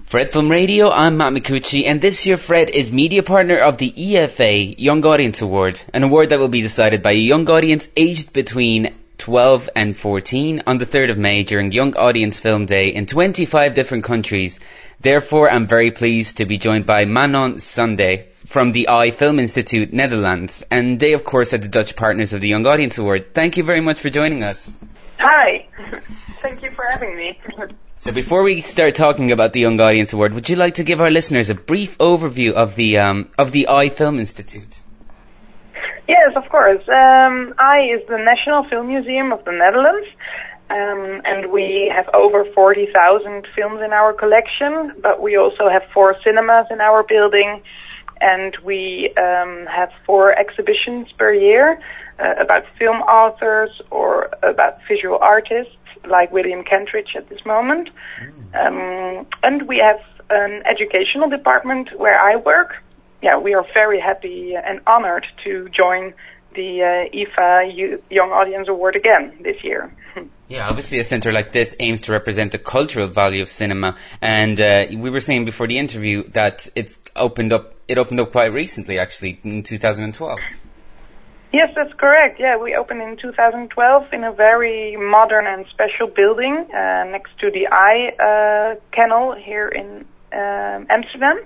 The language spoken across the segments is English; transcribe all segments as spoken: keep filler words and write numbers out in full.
Fred Film Radio, I'm Matt Micucci, and this year Fred is media partner of the E F A Young Audience Award, an award that will be decided by a young audience aged between twelve and fourteen on the third of May during Young Audience Film Day in twenty-five different countries. Therefore, I'm very pleased to be joined by Manon Sunday from the I Film Institute, Netherlands, and they of course are the Dutch partners of the Young Audience Award. Thank you very much for joining us. Hi, thank you for having me. So before we start talking about the Young Audience Award, would you like to give our listeners a brief overview of the um, of the I Film Institute? Yes, of course. Um, I is the National Film Museum of the Netherlands, um, and we have over forty thousand films in our collection, but we also have four cinemas in our building, and we um, have four exhibitions per year uh, about film authors or about visual artists, like William Kentridge at this moment. Um, and we have an educational department where I work. Yeah, we are very happy and honored to join the uh, I F A Young Audience Award again this year. Yeah, obviously a centre like this aims to represent the cultural value of cinema, and uh, we were saying before the interview that it's opened up. It opened up quite recently, actually, in two thousand twelve. Yes, that's correct. Yeah, we opened in two thousand twelve in a very modern and special building uh, next to the Eye uh, Canal here in um, Amsterdam.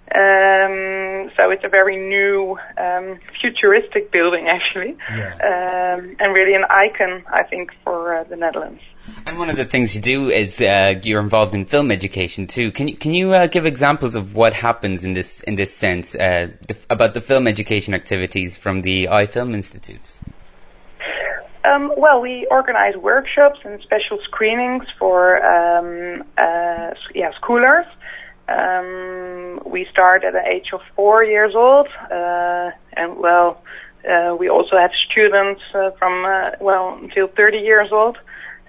Um, so it's a very new, um, futuristic building, actually, yeah. um, and really an icon, I think, for uh, the Netherlands. And one of the things you do is uh, you're involved in film education too. Can you can you uh, give examples of what happens in this in this sense uh, the, about the film education activities from the I Film Institute? Um, well, we organize workshops and special screenings for um, uh, yeah schoolers. Um, we start at the age of four years old, uh, and well, uh, we also have students uh, from uh, well until thirty years old.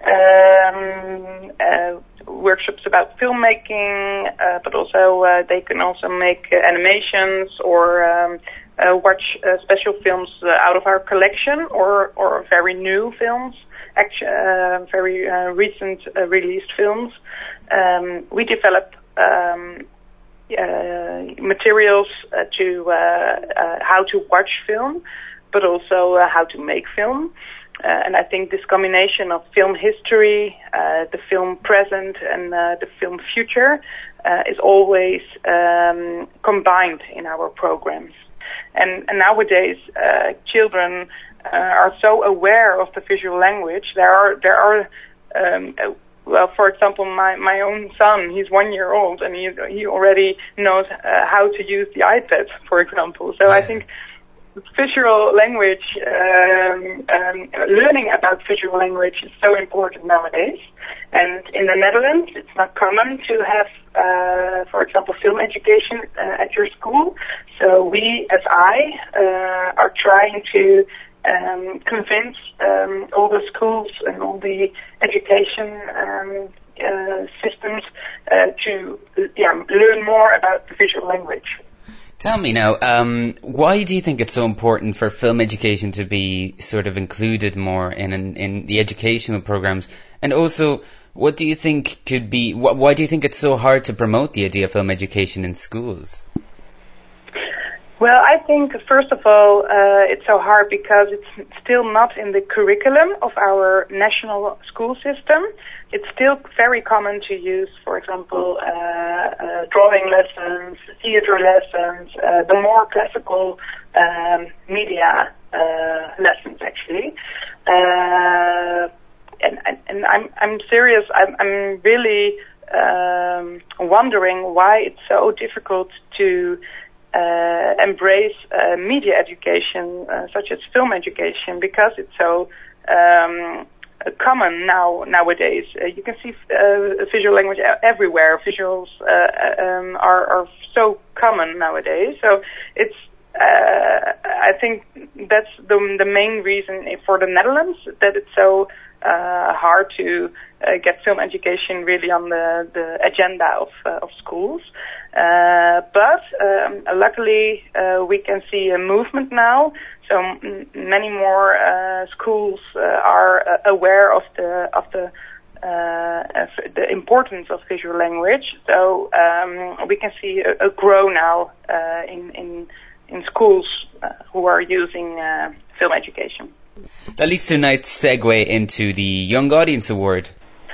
Um, uh, workshops about filmmaking, uh, but also uh, they can also make uh, animations or um, uh, watch uh, special films uh, out of our collection, or or very new films, actu- uh, very uh, recent uh, released films. Um, we develop um, uh, materials uh, to uh, uh, how to watch film, but also uh, how to make film. Uh, and I think this combination of film history, uh, the film present, and uh, the film future uh, is always um, combined in our programs. And, and nowadays, uh, children uh, are so aware of the visual language. There are there are um, uh, well, for example, my my own son. He's one year old, and he he already knows uh, how to use the iPad, for example. So I think visual language, um, um, learning about visual language is so important nowadays. And in the Netherlands, it's not common to have, uh, for example, film education uh, at your school. So we, as I, uh, are trying to um, convince um, all the schools and all the education um, uh, systems uh, to yeah, learn more about the visual language. Tell me now, um, why do you think it's so important for film education to be sort of included more in in, in the educational programs? And also, what do you think could be, wh- why do you think it's so hard to promote the idea of film education in schools? Well, I think, first of all, uh, it's so hard because it's still not in the curriculum of our national school system. It's still very common to use, for example, uh, uh, drawing lessons, theater lessons, uh, the more classical um, media uh, lessons, actually. Uh, and, and, and I'm, I'm serious. I'm, I'm really um, wondering why it's so difficult to Uh, embrace uh, media education, uh, such as film education, because it's so um, common now nowadays. Uh, you can see uh, visual language everywhere. Visuals uh, um, are, are so common nowadays. So it's uh, I think that's the the main reason for the Netherlands that it's so uh, hard to uh, get film education really on the, the agenda of uh, of schools. Uh, but um, luckily uh, we can see a movement now. So m- many more uh, schools uh, are uh, aware of the of the uh, the importance of visual language. So um, we can see a, a grow now uh, in, in in schools uh, who are using uh, film education. That leads to a nice segue into the Young Audience Award.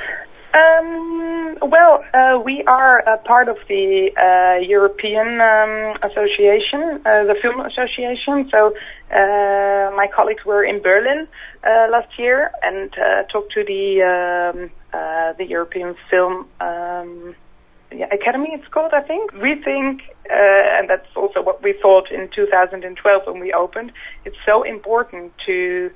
Um, well, uh, we are a part of the uh, European um, Association, uh, the Film Association. So uh, my colleagues were in Berlin uh, last year and uh, talked to the um, uh, the European Film um, yeah, Academy. It's called, I think. We think, uh, and that's also what we thought in two thousand twelve when we opened. It's so important to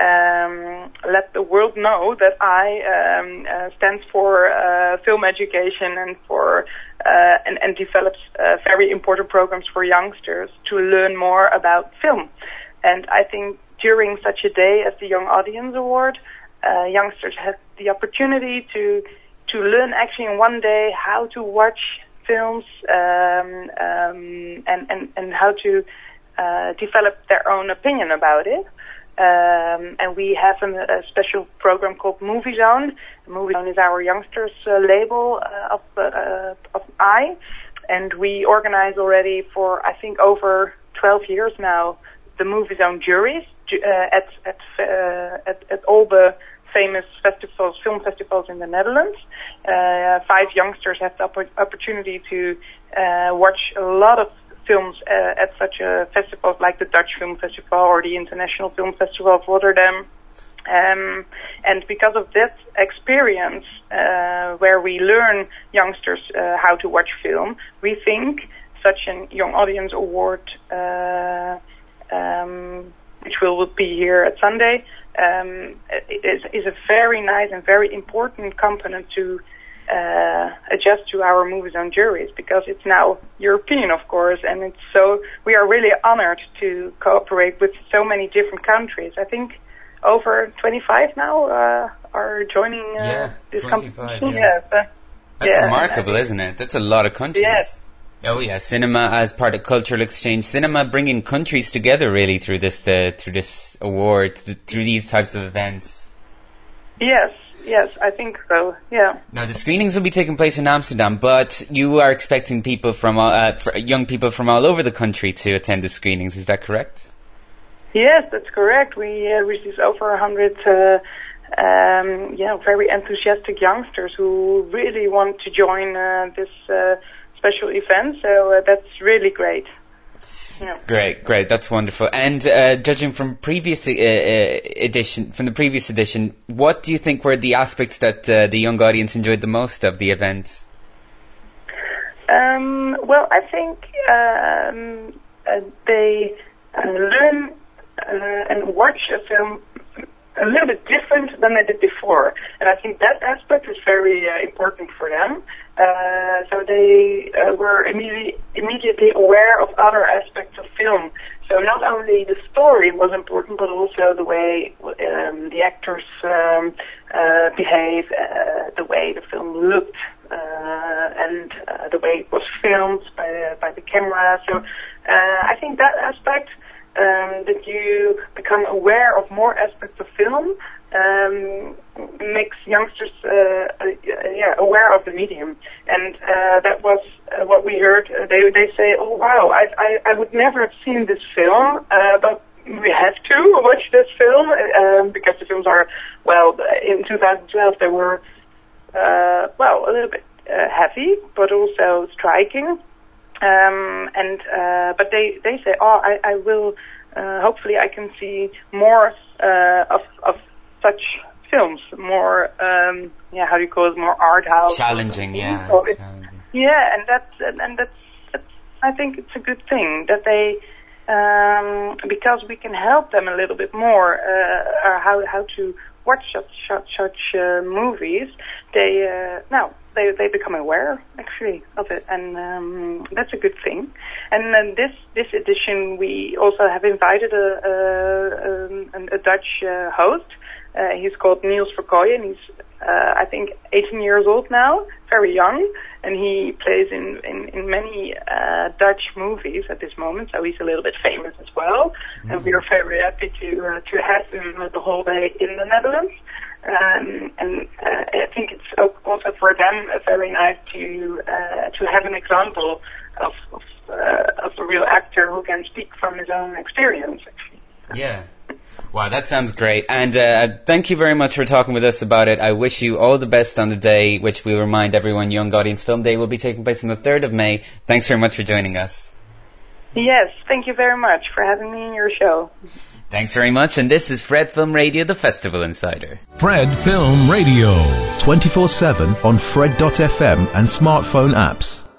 Um, let the world know that I um, uh, stands for uh, film education and for uh, and, and develops uh, very important programs for youngsters to learn more about film. And I think during such a day as the Young Audience Award, uh, youngsters have the opportunity to to learn actually in one day how to watch films um, um, and, and and how to uh, develop their own opinion about it. Um, and we have an, a special program called Movie Zone. Movie Zone is our youngsters uh, label uh, of, uh, of I, and we organize already for I think over twelve years now the Movie Zone juries uh, at at, uh, at at all the famous festivals, film festivals in the Netherlands. Uh, five youngsters have the opp- opportunity to uh, watch a lot of films uh, at such a festivals like the Dutch Film Festival or the International Film Festival of Rotterdam. Um, and because of that experience, uh, where we learn youngsters uh, how to watch film, we think such a Young Audience Award, uh, um, which will be here at Sunday, um, is, is a very nice and very important component to Uh, adjust to our Movie Zone juries, because it's now European, of course, and it's so we are really honored to cooperate with so many different countries. I think over twenty-five now uh, are joining uh, yeah, this competition. Yeah, yeah. but, That's yeah, remarkable, isn't it? That's a lot of countries. Yes. Oh yeah, cinema as part of cultural exchange. Cinema bringing countries together really through this uh, through this award, th- through these types of events. Yes. Yes, I think so, yeah. Now, the screenings will be taking place in Amsterdam, but you are expecting people from, uh, for young people from all over the country to attend the screenings, is that correct? Yes, that's correct. We uh, received over a hundred, uh, um, yeah, very enthusiastic youngsters who really want to join uh, this uh, special event, so uh, that's really great. Yeah. Great, great. That's wonderful. And uh, judging from previous uh, uh, edition, from the previous edition, what do you think were the aspects that uh, the young audience enjoyed the most of the event? Um, well, I think um, uh, they uh, learn uh, and watch a film a little bit different than they did before, and I think that aspect is very uh, important for them. Uh, so they uh, were immediately, immediately aware of other aspects of film. So not only the story was important, but also the way um, the actors um, uh, behave, uh, the way the film looked, uh, and uh, the way it was filmed by the, by the camera. So uh, I think that aspect, um, that you become aware of more aspects of film, um, makes youngsters uh, uh, yeah, aware of the medium. And uh, that was uh, what we heard. Uh, they they say, oh wow, I, I I would never have seen this film, uh, but we have to watch this film um, because the films are, well, in two thousand twelve they were uh, well a little bit uh, heavy, but also striking. Um, and uh, but they they say, oh, I I will uh, hopefully I can see more uh, of of such films, more, um, yeah, how do you call it, more art house. Challenging, yeah. So it, challenging. Yeah, and that's, and, and that's, that's, I think it's a good thing that they, um, because we can help them a little bit more, uh, or how, how to watch such, such, such, uh, movies, they, uh, no, they, they become aware, actually, of it, and, um, that's a good thing. And then this, this edition, we also have invited a, a, a, a Dutch, uh, host. Uh, he's called Niels Verkooyen, and he's uh, I think, eighteen years old now, very young, and he plays in, in, in many uh, Dutch movies at this moment, so he's a little bit famous as well. Mm. And we are very happy to uh, to have him the whole day in the Netherlands. Um, and uh, I think it's also for them uh, very nice to uh, to have an example of of, uh, of a real actor who can speak from his own experience, actually. Yeah. Wow, that sounds great. And uh, thank you very much for talking with us about it. I wish you all the best on the day, which we remind everyone Young Audience Film Day will be taking place on the third of May. Thanks very much for joining us. Yes, thank you very much for having me in your show. Thanks very much, and this is Fred Film Radio, the Festival Insider. Fred Film Radio. twenty-four seven on Fred dot f m and smartphone apps.